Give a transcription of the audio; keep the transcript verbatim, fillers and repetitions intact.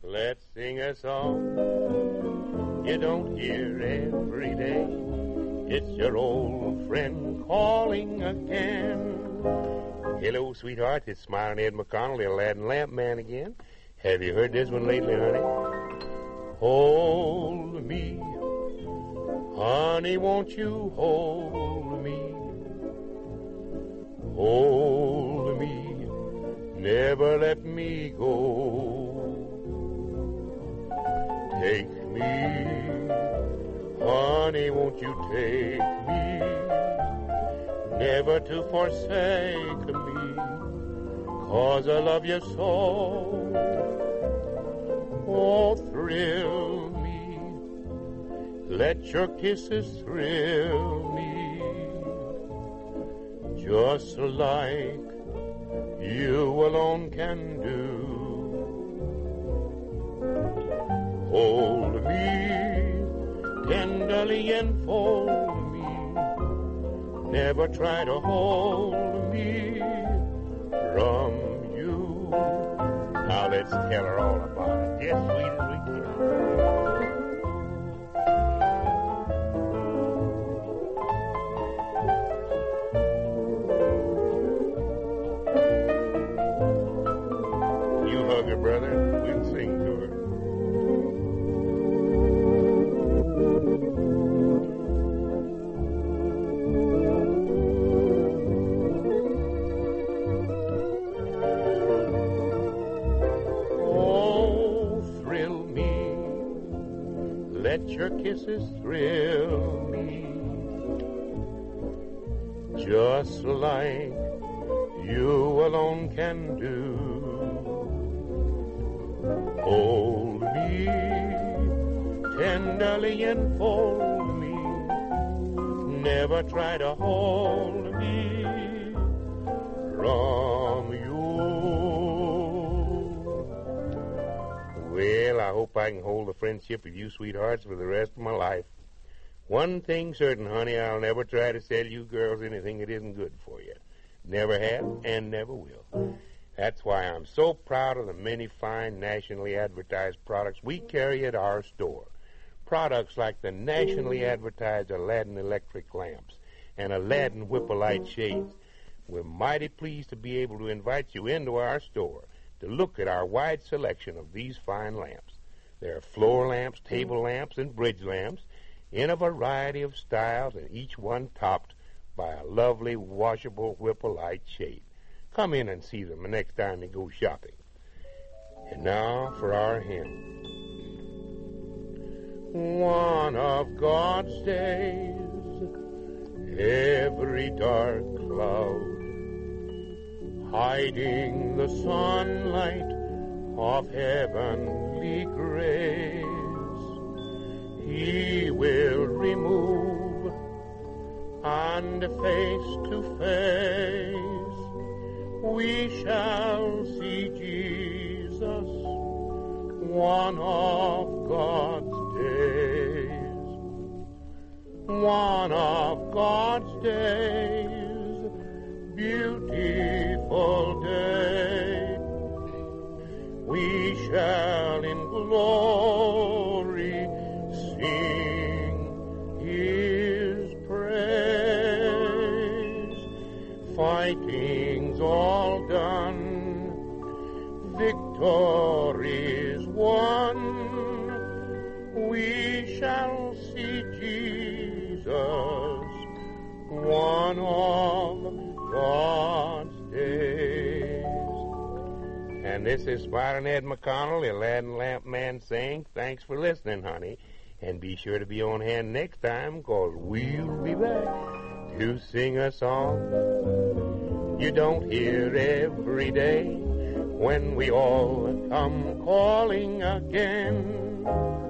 Let's sing a song you don't hear every day. It's your old friend calling again. Hello, sweetheart. It's Smiling Ed McConnell, the Aladdin Lamp Man again. Have you heard this one lately, honey? Hold me, honey, won't you hold me? Hold me, never let me go. Take me, honey, won't you take me? Never to forsake me, 'cause I love you so. Oh, thrill me, let your kisses thrill me, just like you alone can do. Hold me, tenderly enfold me, never try to hold me from you. Now let's tell her all about it, just sweet as we can. You hug her, brother. We'll sing to her. Let your kisses thrill me, just like you alone can do. Hold me, tenderly enfold me, never try to hold me from you. Well, I hope I can hold the friendship of you sweethearts for the rest of my life. One thing certain, honey, I'll never try to sell you girls anything that isn't good for you. Never have and never will. That's why I'm so proud of the many fine nationally advertised products we carry at our store. Products like the nationally advertised Aladdin electric lamps and Aladdin Whippolite shades. We're mighty pleased to be able to invite you into our store to look at our wide selection of these fine lamps. There are floor lamps, table lamps, and bridge lamps in a variety of styles, and each one topped by a lovely washable Whippolite shade. Come in and see them the next time you go shopping. And now for our hymn. One of God's days, every dark cloud hiding the sunlight of heavenly grace, He will remove, and face to face we shall see Jesus, one of God's days, one of God's days, beautiful day, we shall in glory sing His praise. Fighting's all done, victory's won, we shall see Jesus, one of God's days. And this is Smiling Ed McConnell, the Aladdin Lamp Man, saying thanks for listening, honey. And be sure to be on hand next time, 'cause we'll be back to sing a song you don't hear every day when we all come calling again.